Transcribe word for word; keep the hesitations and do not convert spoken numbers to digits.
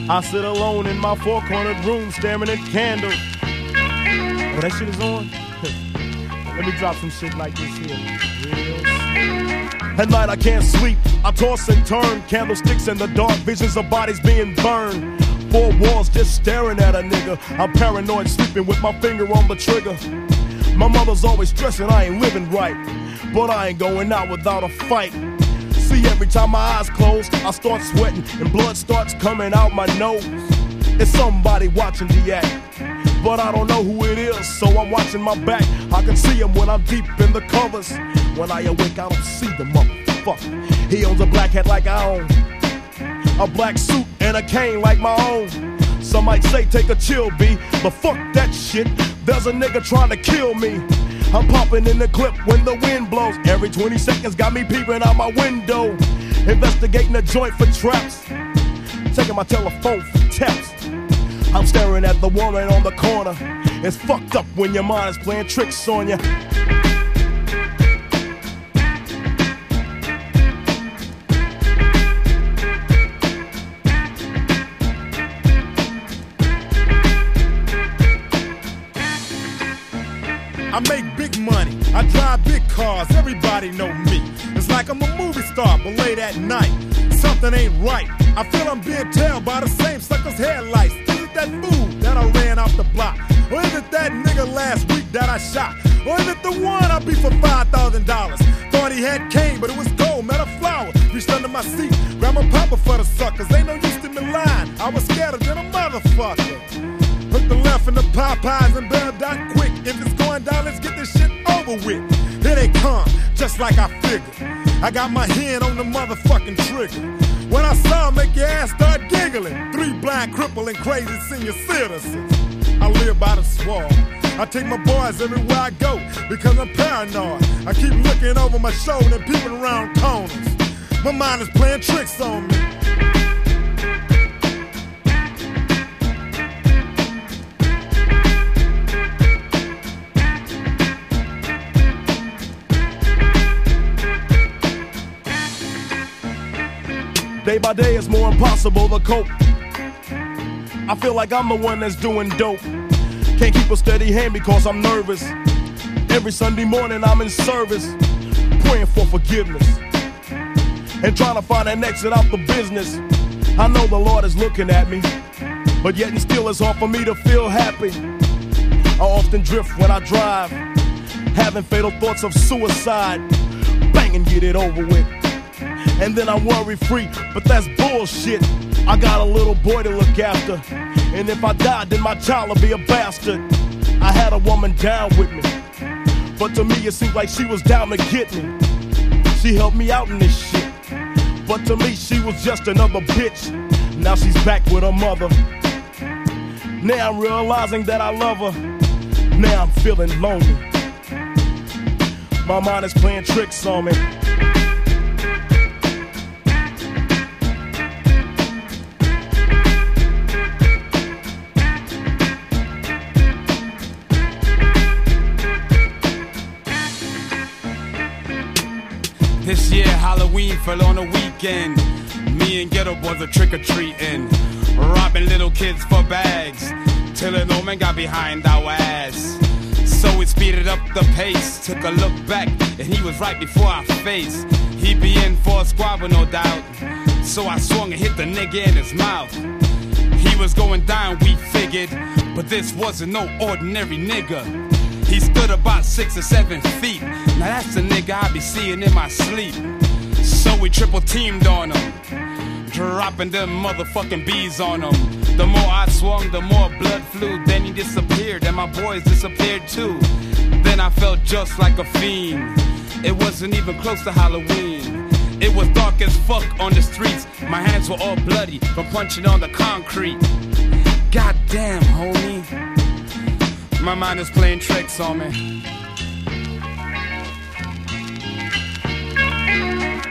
I sit alone in my four-cornered room staring at candles. Oh, that shit is on? Let me drop some shit like this here. Real. At night I can't sleep, I toss and turn. Candlesticks in the dark, visions of bodies being burned. Four walls just staring at a nigga. I'm paranoid, sleeping with my finger on the trigger. My mother's always stressing I ain't living right, but I ain't going out without a fight. See, every time my eyes close, I start sweating and blood starts coming out my nose. It's somebody watching the act, but I don't know who it is, so I'm watching my back. I can see him when I'm deep in the covers. When I awake, I don't see the motherfucker. He owns a black hat like I own, a black suit and a cane like my own. Some might say take a chill, B, but fuck that shit. There's a nigga trying to kill me. I'm popping in the clip when the wind blows. Every twenty seconds got me peeping out my window, investigating the joint for traps, checking my telephone for taps. I'm staring at the woman on the corner. It's fucked up when your mind is playing tricks on you. I make big money, I drive big cars, everybody know me. It's like I'm a movie star, but late at night, something ain't right. I feel I'm being tailed by the same sucker's headlights. Is it that fool that I ran off the block? Or is it that nigga last week that I shot? Or is it the one I beat for five thousand dollars? Thought he had cane, but it was gold, met a flower. Reached under my seat, grabbed my papa for the suckers. Ain't no use to me lying, I was scared than a motherfucker. Hook the left in the Popeyes and bailed out quick. If it's going down, let's get this shit over with. Here they come, just like I figured. I got my hand on the motherfucking trigger. When I saw 'em, make your ass start giggling. Three blind, crippled, and crazy senior citizens. I live by the swamp. I take my boys everywhere I go because I'm paranoid. I keep looking over my shoulder and peeping around corners. My mind is playing tricks on me. Day by day it's more impossible to cope. I feel like I'm the one that's doing dope. Can't keep a steady hand because I'm nervous. Every Sunday morning I'm in service, praying for forgiveness and trying to find an exit out the business. I know the Lord is looking at me, but yet and still it's hard for me to feel happy. I often drift when I drive, having fatal thoughts of suicide. Bang and get it over with, and then I'm worry-free, but that's bullshit. I got a little boy to look after, and if I die, then my child will be a bastard. I had a woman down with me, but to me it seemed like she was down to get me. She helped me out in this shit, but to me she was just another bitch. Now she's back with her mother. Now I'm realizing that I love her. Now I'm feeling lonely. My mind is playing tricks on me. This year Halloween fell on a weekend. Me and Ghetto Boys are trick-or-treating, robbing little kids for bags, till an old man got behind our ass. So we speeded up the pace, took a look back, and he was right before our face. He be in for a squabble, no doubt, so I swung and hit the nigga in his mouth. He was going down, we figured, but this wasn't no ordinary nigga. He stood about six or seven feet. Now that's the nigga I be seeing in my sleep. So we triple teamed on him, dropping them motherfucking bees on him. The more I swung, the more blood flew. Then he disappeared, and my boys disappeared too. Then I felt just like a fiend. It wasn't even close to Halloween. It was dark as fuck on the streets. My hands were all bloody from punching on the concrete. Goddamn, homie, my mind is playing tricks on me.